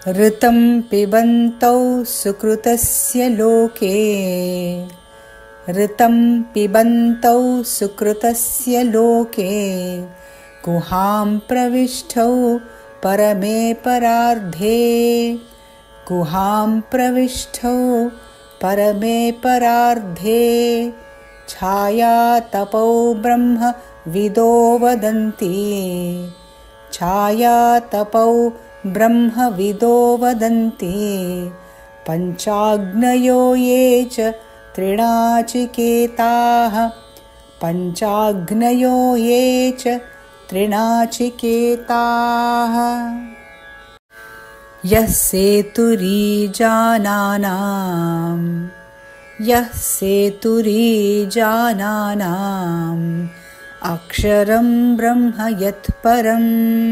ऋतं पिबन्तौ सुकृतस्य लोके ऋतं पिबन्तौ सुकृतस्य लोके गुहां प्रविष्टौ परमे परार्धे गुहां प्रविष्टौ परमे परार्धे छायातपौ ब्रह्मविदो वदन्ति छायातपौ ब्रह्मविदो वदन्ति पञ्चाग्नयो ये च त्रिणाचिकेताः पञ्चाग्नयो ये च त्रिणाचिकेताः यः सेतुरीजानानाम् अक्षरं ब्रह्म यत्परम्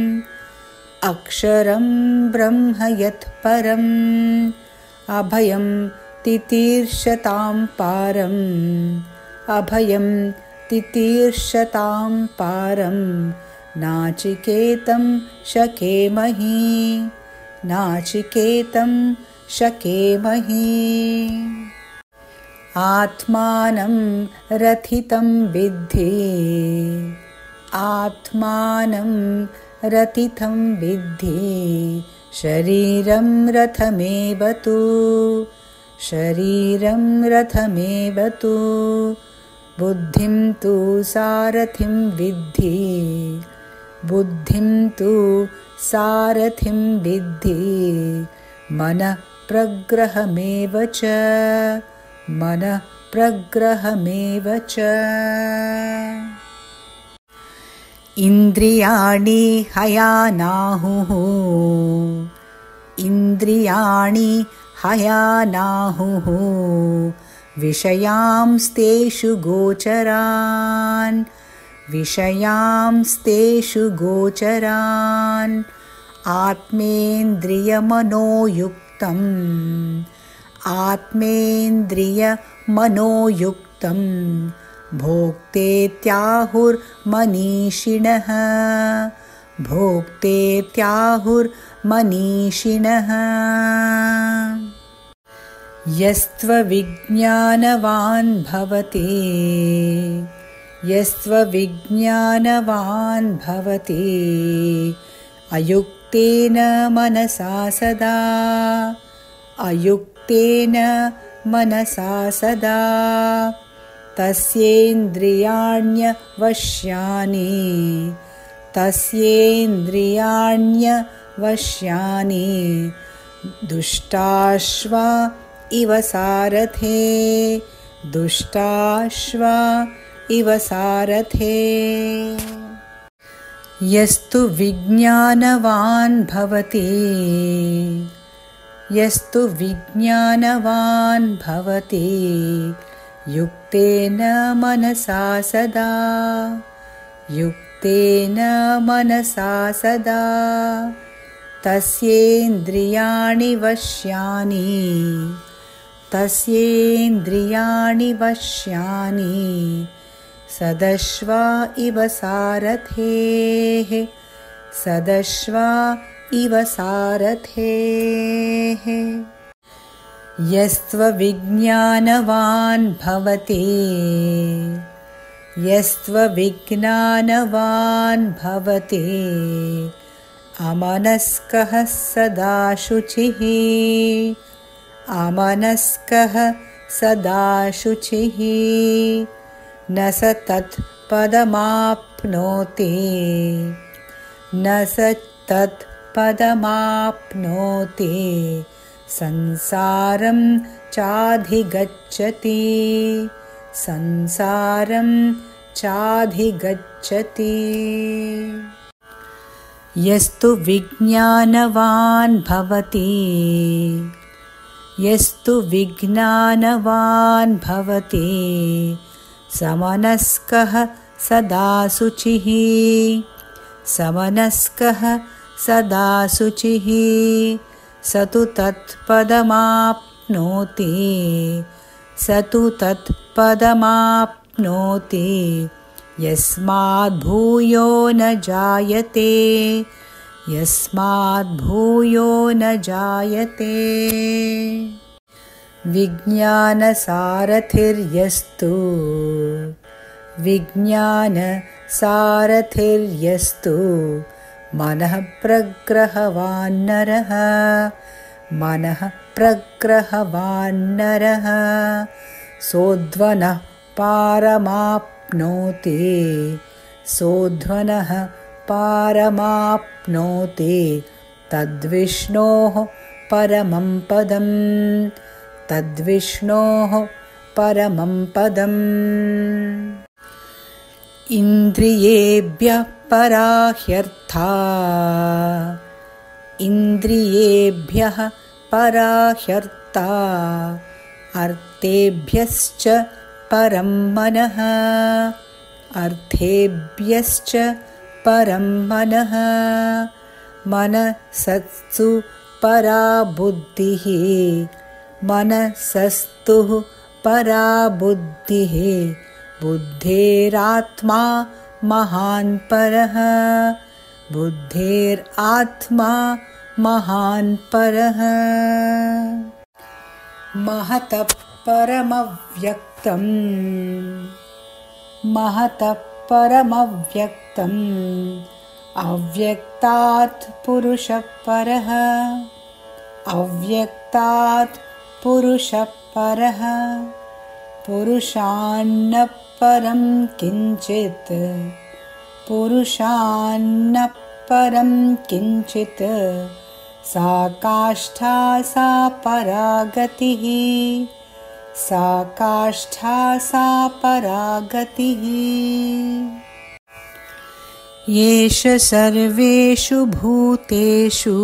अक्षरं ब्रह्म यत्परम् अभयं तितीर्षतां पारम् अभयं तितीर्षतां पारं नाचिकेतं शकेमहि नाचिकेतं शकेमहि आत्मानं रथितं विद्धि आत्मानं रथितं विद्धि शरीरं रथमेव तु शरीरं रथमेव तु बुद्धिं तु सारथिं विद्धि बुद्धिं तु सारथिं विद्धि मनः प्रग्रहमेव च मनः प्रग्रहमेव च इन्द्रियाणि हयानाहुः इन्द्रियाणि हयानाहुः विषयांस्तेषु गोचरान् विषयांस्तेषु गोचरान् आत्मेन्द्रियमनोयुक्तम् आत्मेन्द्रियमनोयुक्तं भोक्तेत्याहुर्मनीषिणः भोक्तेत्याहुर्मनीषिणः यस्त्वविज्ञानवान् भवति यस्त्वविज्ञानवान् भवति अयुक्तेन मनसा सदा अयुक्तेन मनसा सदा तस्येन्द्रियाण्यवश्यानि तस्येन्द्रियाण्यवश्यानि दुष्टाश्वा इव सारथे दुष्टाश्वा इव सारथे यस्तु विज्ञानवान् भवति यस्तु विज्ञानवान् भवति युक्तेन मनसा सदा युक्तेन मनसा सदा तस्येन्द्रियाणि वश्यानि तस्येन्द्रियाणि वश्यानि सदश्वा इव सारथेः सदश्वा इव सारथेः यस्त्वविज्ञानवान् भवति यस्त्वविज्ञानवान् भवति अमनस्कः सदा शुचिः अमनस्कः सदा शुचिः न स तत्पदमाप्नोति न स तत्पदमाप्नोति संसारं चाधिगच्छति संसारं चाधिगच्छति यस्तु विज्ञानवान् भवति यस्तु विज्ञानवान् भवति समनस्कः सदा शुचिः समनस्कः सदा शुचिः स तु तत्पदमाप्नोति स तु तत्पदमाप्नोति यस्माद् भूयो न जायते यस्माद्भूयो न जायते। विज्ञानसारथिर्यस्तु विज्ञानसारथिर्यस्तु मनः प्रग्रहवान्नरः मनः प्रग्रहवान्नरः सोऽध्वनः पारमाप्नोति सोऽध्वनः पारमाप्नोति तद्विष्णोः परमं पदम् तद्विष्णोः परमं पदम्। इन्द्रियेभ्यः परा ह्यर्था इन्द्रियेभ्यः परा ह्यर्था अर्थेभ्यश्च परं मनः अर्थेभ्यश्च परं मनः मनसस्तु परा बुद्धिः मनसस्तु परा बुद्धिः बुद्धेरात्मा महान् परः बुद्धेरात्मा महान् परः। महतः परमव्यक्तम् महतः परमव्यक्तम् अव्यक्तात् पुरुषः परः अव्यक्तात् पुरुषः परः पुरुषान्न परं किञ्चित् पुरुषान्न परं किञ्चित् सा काष्ठा सा परा गतिः सा काष्ठा सा परा गतिः। येष सर्वेषु भूतेषु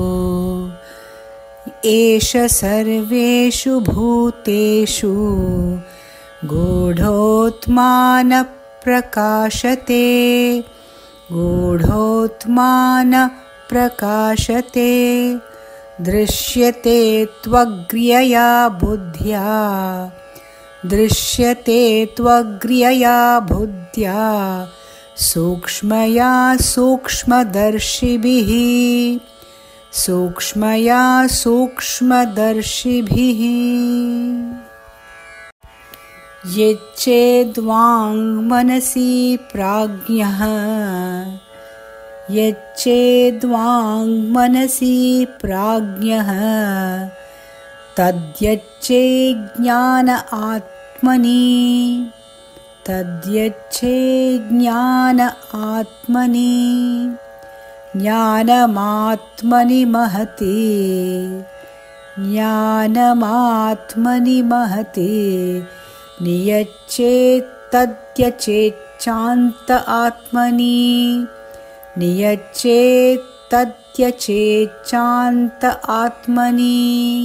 एष सर्वेषु भूतेषु गूढोत्मानः प्रकाशते गूढोत्मानः प्रकाशते दृश्यते त्वग्र्यया बुद्ध्या दृश्यते त्वग्र्यया बुद्ध्या सूक्ष्मया सूक्ष्मदर्शिभिः सूक्ष्मया सूक्ष्मदर्शिभिः। यच्चेद्वाङ्मनसि प्राज्ञः यच्चेद्वाङ्मनसि प्राज्ञः तद्यच्चेज्ञान आत्मनि तद्यच्चेज्ञान आत्मनि ज्ञानमात्मनि महति ज्ञानमात्मनि महति नियच्चेत्तद्यचेच्छान्त आत्मनि नियच्चेत्तद्यचेच्छान्त आत्मनि।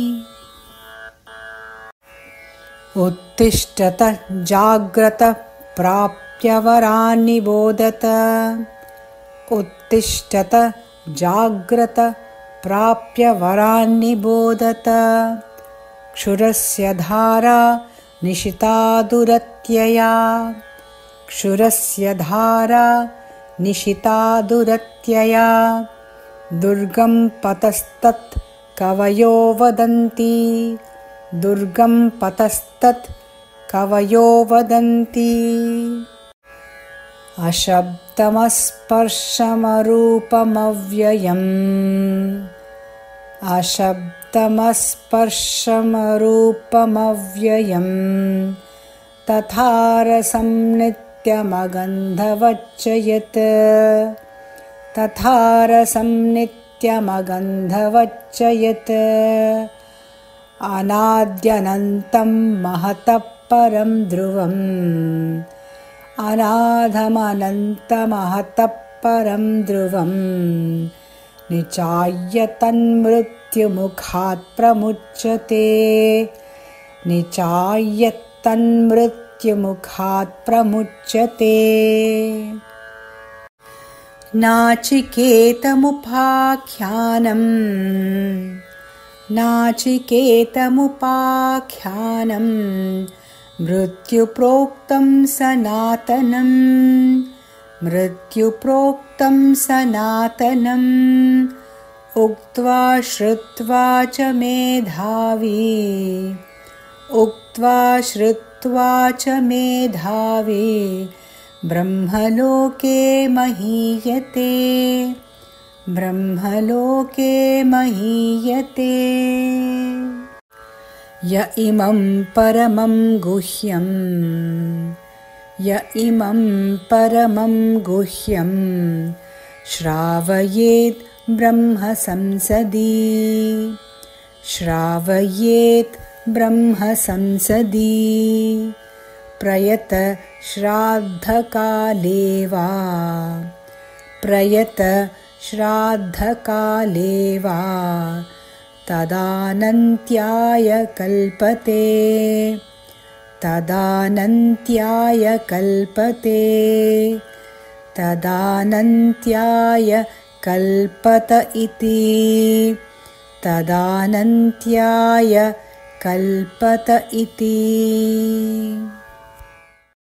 उत्तिष्ठत जाग्रत प्राप्य वरान् निबोधत उत्तिष्ठत जाग्रत प्राप्य वरान् निबोधत क्षुरस्य धारा निशिता दुरत्यया क्षुरस्य धारा निशिता दुरत्यया दुर्गं पतस्तत् कवयो वदन्ति दुर्गं पतस्तत् कवयो वदन्ति। अशब्दमस्पर्शमरूपमव्ययम् अशब्दमस्पर्शमरूपमव्ययम् तथा रसं नित्यमगन्धवच्च यत् तथा रसं नित्यमगन्धवच्च यत् अनाद्यनन्तं महतः परं ध्रुवम् अनाधमनन्तमहतः परं ध्रुवम् निचाय्य तन्मृत्युमुखात् प्रमुच्यते निचाय्य तन्मृत्युमुखात् प्रमुच्यते। नाचिकेतमुपाख्यानम् नाचिकेतमुपाख्यानम् मृत्युप्रोक्तं सनातनम् मृत्युप्रोक्तं सनातनम् उक्त्वा श्रुत्वा च मेधावी उक्त्वा श्रुत्वा च मेधावी ब्रह्मलोके महीयते ब्रह्मलोके महीयते। य इमं परमं गुह्यं श्रावयेत् ब्रह्म संसदि प्रयत श्राद्धकाले वा तदानन्त्याय कल्पत इति